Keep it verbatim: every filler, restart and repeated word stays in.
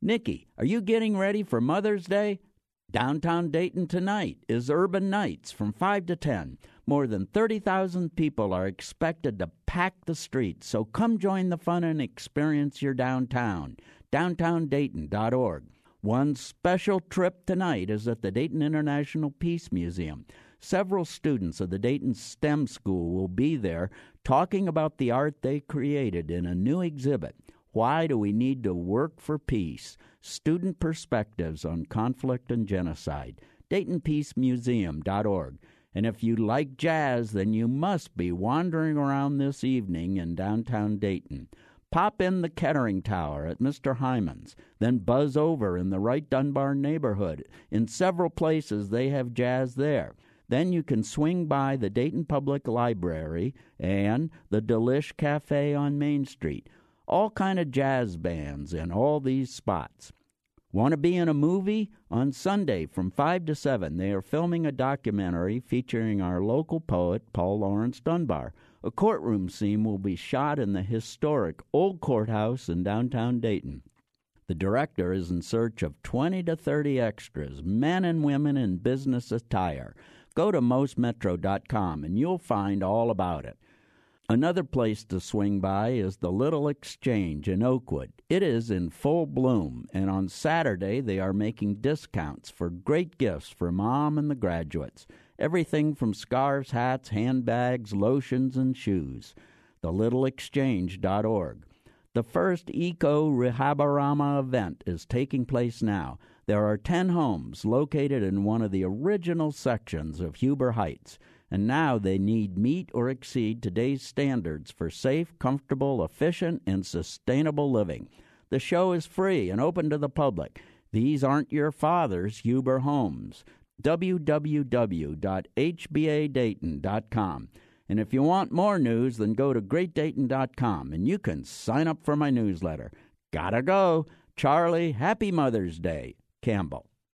Nikki, are you getting ready for Mother's Day? Downtown Dayton tonight is Urban Nights from five to ten. More than thirty thousand people are expected to pack the streets, so come join the fun and experience your downtown. downtown dayton dot org. One special trip tonight is at the Dayton International Peace Museum. Several students of the Dayton STEM School will be there talking about the art they created in a new exhibit. Why do we need to work for peace? Student Perspectives on Conflict and Genocide. Dayton Peace Museum dot org. And if you like jazz, then you must be wandering around this evening in downtown Dayton. Pop in the Kettering Tower at Mister Hyman's, then buzz over in the Wright Dunbar neighborhood. In several places, they have jazz there. Then you can swing by the Dayton Public Library and the Delish Cafe on Main Street. All kind of jazz bands in all these spots. Want to be in a movie? On Sunday from five to seven, they are filming a documentary featuring our local poet, Paul Laurence Dunbar. A courtroom scene will be shot in the historic Old Courthouse in downtown Dayton. The director is in search of twenty to thirty extras, men and women in business attire. Go to most metro dot com and you'll find all about it. Another place to swing by is the Little Exchange in Oakwood. It is in full bloom, and on Saturday they are making discounts for great gifts for Mom and the graduates. Everything from scarves, hats, handbags, lotions, and shoes. the little exchange dot org. The first Eco Rehabarama event is taking place now. There are ten homes located in one of the original sections of Huber Heights, and now they need meet or exceed today's standards for safe, comfortable, efficient, and sustainable living. The show is free and open to the public. These aren't your father's Huber homes. w w w dot h b a dayton dot com. And if you want more news, then go to great dayton dot com, and you can sign up for my newsletter. Gotta go. Charlie, happy Mother's Day. Campbell.